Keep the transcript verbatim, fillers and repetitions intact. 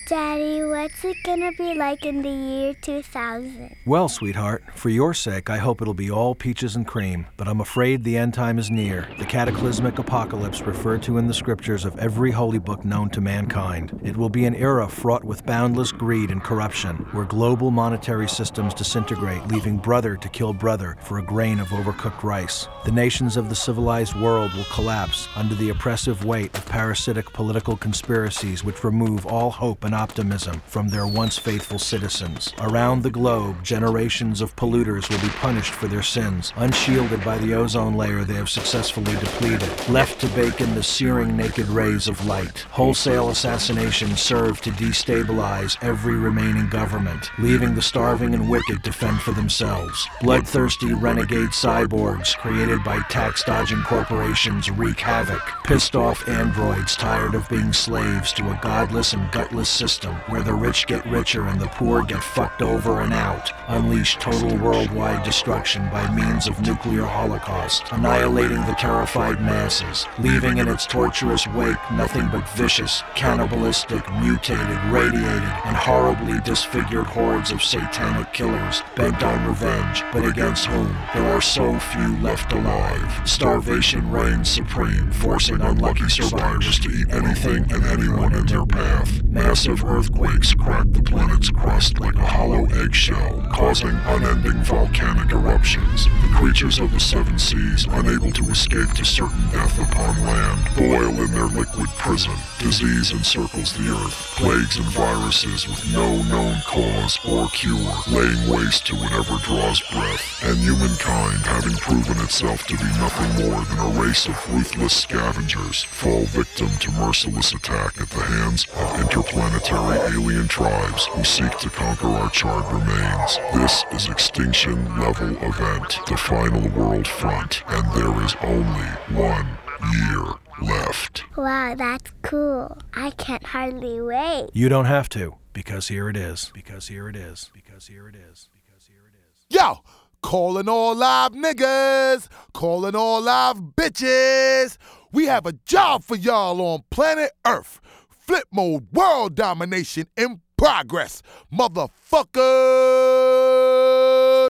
Daddy, what's it gonna be like in the year two thousand? Well, sweetheart, for your sake, I hope it'll be all peaches and cream, but I'm afraid the end time is near, the cataclysmic apocalypse referred to in the scriptures of every holy book known to mankind. It will be an era fraught with boundless greed and corruption, where global monetary systems disintegrate, leaving brother to kill brother for a grain of overcooked rice. The nations of the civilized world will collapse under the oppressive weight of parasitic political conspiracies which remove all hope and optimism from their once faithful citizens. Around the globe, generations of polluters will be punished for their sins, unshielded by the ozone layer they have successfully depleted, left to bake in the searing naked rays of light. Wholesale assassinations serve to destabilize every remaining government, leaving the starving and wicked to fend for themselves. Bloodthirsty renegade cyborgs created by tax-dodging corporations wreak havoc. Pissed-off androids tired of being slaves to a godless and gutless system where the rich get richer and the poor get fucked over and out, unleash total worldwide destruction by means of nuclear holocaust, annihilating the terrified masses, leaving in its torturous wake nothing but vicious, cannibalistic, mutated, radiated, and horribly disfigured hordes of satanic killers bent on revenge, but against whom there are so few left alive. Starvation reigns supreme, forcing unlucky survivors to eat anything and anyone in their path. Massive earthquakes crack the planet's crust like a hollow eggshell, causing unending volcanic eruptions. The creatures of the seven seas, unable to escape to certain death upon land, boil in their liquid prison. Disease encircles the earth, plagues and viruses with no known cause or cure, laying waste to whatever draws breath. And humankind, having proven itself to be nothing more than a race of ruthless scavengers, fall victim to merciless attack at the hands of interplanetary alien tribes who seek to conquer our charred remains. This is extinction level event, the final world front, and there is only one year left. Wow, that's cool. I can't hardly wait. You don't have to, because here it is. Because here it is. Because here it is. Because here it is. Yo! Calling all live niggas, calling all live bitches. We have a job for y'all on planet Earth. Flip mode world domination in progress, motherfucker.